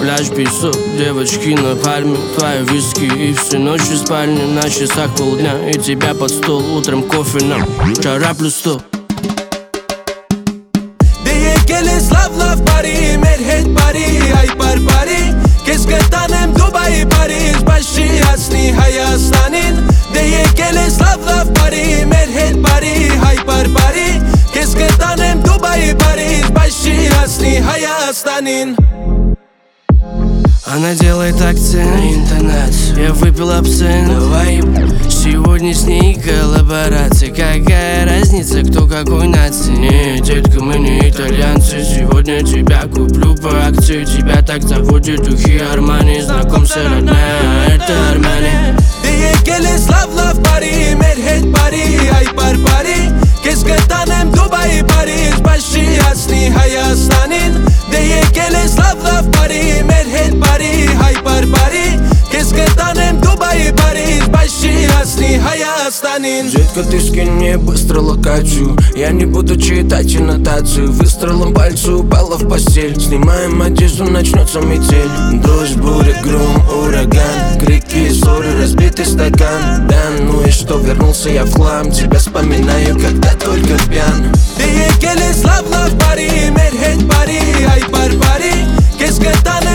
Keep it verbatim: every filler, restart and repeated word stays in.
пляж, песок, девочки на пальме, твои виски и всю ночь в спальне. На часах полдня и тебя под стол, утром кофе нам, жара плюс сто. Եկել լավ լավ բարի, մեր հետ բարի, այ բարբարի Կեզ կտանեմ Դուբայի Փարիզ, բայց չի հասնի Հայաստանին Դե եկել ես լավ լավ բարի, մեր հետ բարի, այ բարբարի Կեզ կտանեմ Դուբայի Փարիզ, բայց չի հասնի Հայաստանին Она делает акцент на интернет, я выпил абсент. Давай, сегодня с ней коллаборация. Какая разница, кто какой нации? Не, детка, мы не итальянцы. Сегодня тебя куплю по акции. Тебя так заводят духи Армани. Знакомься, родная, это Армани. Դե եկել ես լավ լավ բարի, մեր հետ բարի, այ բարբարի Կեզ կտանեմ Դուբայի Փարիզ, բայց չի հասնի Հայաստանին Դե եկել ես լավ լավ բարի, մեր հետ բարի, այ բարբարի Կեզ կտանեմ Դուբայի Փարիզ, բայց չի հասնի Հայաստանին Детка, ты скинь мне быстро локацию. Я не буду читать аннотацию. Выстрелом пальца упала в постель. Снимаем одежду, начнется метель. Дождь, буря, гром, ураган. Крики, ссоры, разбитый стакан. Да, ну и что, вернулся я в хлам. Тебя вспоминаю, когда только пьян. Դե եկել ես լավ լավ բարի, մեր հետ բարի, այ բարբարի Կեզ կտանեմ